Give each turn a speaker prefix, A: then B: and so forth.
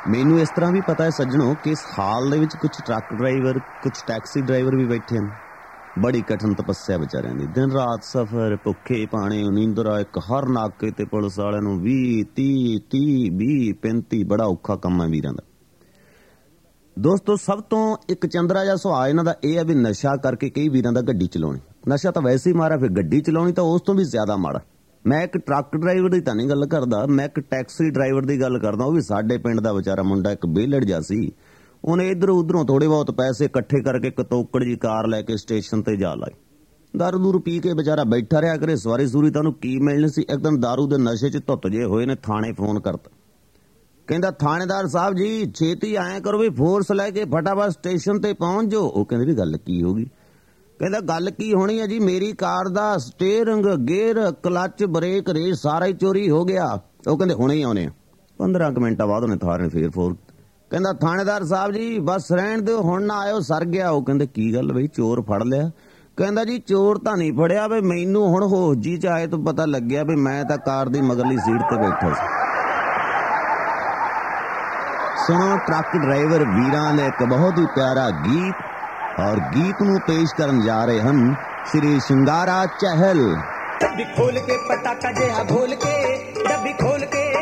A: ਮੈਨੂੰ ਇਸ ਤਰ੍ਹਾਂ ਵੀ ਪਤਾ ਹੈ ਸੱਜਣੋ ਕਿ ਇਸ ਹਾਲ ਦੇ ਵਿੱਚ ਕੁਝ ਟਰੱਕ ਡਰਾਈਵਰ, ਕੁਝ ਟੈਕਸੀ ਡਰਾਈਵਰ ਵੀ ਬੈਠੇ ਹਨ। ਬੜੀ ਕਠਿਨ ਤਪੱਸਿਆ ਵਿਚਾਰਿਆਂ ਦੀ, ਦਿਨ ਰਾਤ ਸਫ਼ਰ, ਭੁੱਖੇ ਪਾਣੀ, ਨੀਂਦਰਾ, ਇੱਕ ਹਰ ਨਾਕੇ ਤੇ ਪੁਲਿਸ ਵਾਲਿਆਂ ਨੂੰ 20, 30, 20, 35 ਬੜਾ ਔਖਾ ਕੰਮ ਹੈ ਵੀਰਾਂ ਦਾ। ਦੋਸਤੋ, ਸਭ ਤੋਂ ਇੱਕ ਚੰਦਰਾ ਜਿਹਾ ਸੁਭਾਅ ਇਹਨਾਂ ਦਾ ਇਹ ਹੈ ਵੀ ਨਸ਼ਾ ਕਰਕੇ ਕਈ ਵੀਰਾਂ ਦਾ ਗੱਡੀ ਚਲਾਉਣੀ। ਨਸ਼ਾ ਤਾਂ ਵੈਸੇ ਹੀ ਮਾਰਾ, ਫਿਰ ਗੱਡੀ ਚਲਾਉਣੀ ਤਾਂ ਉਸ ਤੋਂ ਵੀ ਜ਼ਿਆਦਾ ਮਾੜਾ। ਮੈਂ ਇੱਕ ਟਰੱਕ ਡਰਾਈਵਰ ਦੀ ਤਾਂ ਨਹੀਂ ਗੱਲ ਕਰਦਾ, ਮੈਂ ਇੱਕ ਟੈਕਸੀ ਡਰਾਈਵਰ ਦੀ ਗੱਲ ਕਰਦਾ। ਉਹ ਵੀ ਸਾਡੇ ਪਿੰਡ ਦਾ ਵਿਚਾਰਾ ਮੁੰਡਾ, ਇੱਕ ਬੇਲੜ ਜਿਹਾ ਸੀ। ਉਹਨੇ ਇੱਧਰੋਂ ਉੱਧਰੋਂ ਥੋੜੇ ਬਹੁਤ ਪੈਸੇ ਇਕੱਠੇ ਕਰਕੇ ਇੱਕ ਤੋਕੜ ਜੀ ਕਾਰ ਲੈ ਕੇ ਸਟੇਸ਼ਨ ਤੇ ਜਾ ਲਾਈ। ਦਾਰੂ ਦੂਰੂ ਪੀ ਕੇ ਵਿਚਾਰਾ ਬੈਠਾ ਰਿਹਾ ਕਰੇ। ਸਵਾਰੀ ਸੂਰੀ ਤਾਂ ਉਹਨੂੰ ਕੀ ਮਿਲਣੀ ਸੀ। ਇੱਕ ਦਿਨ ਦਾਰੂ ਦੇ ਨਸ਼ੇ 'ਚ ਧੁੱਤ ਜੇ ਹੋਏ ਨੇ, ਥਾਣੇ ਫੋਨ ਕਰਤਾ। ਕਹਿੰਦਾ, ਥਾਣੇਦਾਰ ਸਾਹਿਬ ਜੀ ਛੇਤੀ ਆਇਆ ਕਰੋ ਵੀ ਫੋਰਸ ਲੈ ਕੇ ਫਟਾਫਟ ਸਟੇਸ਼ਨ ਤੇ ਪਹੁੰਚ ਜਾਓ। ਉਹ ਕਹਿੰਦੇ ਵੀ ਗੱਲ ਕੀ ਹੋ ਗਈ? ਕਹਿੰਦਾ, ਗੱਲ ਕੀ ਹੋਣੀ ਹੈ ਜੀ, ਮੇਰੀ ਕਾਰ ਦਾ steering, gear, clutch, brake, race ਸਾਰਾ ਹੀ ਚੋਰੀ ਹੋ ਗਿਆ। ਉਹ ਕਹਿੰਦੇ ਹੁਣੇ ਹੀ ਆਉਣੇ ਆ। 15 ਕੁ ਮਿੰਟਾਂ ਬਾਅਦ ਉਹਨੇ ਥਾਣੇ ਫੇਰ ਫੋਨ। ਕਹਿੰਦਾ, ਥਾਣੇਦਾਰ ਸਾਹਿਬ ਜੀ ਬਸ ਰਹਿਣ ਦਿਓ, ਹੁਣ ਨਾ ਆਇਓ, ਸਰ ਗਿਆ। ਉਹ ਕਹਿੰਦੇ ਕੀ ਗੱਲ ਬਈ, ਚੋਰ ਫੜ ਲਿਆ? ਕਹਿੰਦਾ, ਜੀ ਚੋਰ ਤਾਂ ਨਹੀਂ ਫੜਿਆ, ਵੀ ਮੈਨੂੰ ਹੁਣ ਹੋਸ਼ ਜੀ 'ਚ ਆਏ ਤੋਂ ਪਤਾ ਲੱਗਿਆ ਵੀ ਮੈਂ ਤਾਂ ਕਾਰ ਦੀ ਮਗਰਲੀ ਸੀਟ ਤੇ ਬੈਠਾ ਸੀ। ਸੁਣੋ ਟਰੱਕ ਡਰਾਈਵਰ ਵੀਰਾਂ ਨੇ ਇੱਕ ਬਹੁਤ ਹੀ ਪਿਆਰਾ ਗੀਤ, और गीत ਨੂੰ पेश ਕਰਨ ਜਾ ਰਹੇ ਹਨ श्री शिंगारा चहल।
B: डब्बी खोल के पटाखा जेहा घोल के, डब्बी खोल के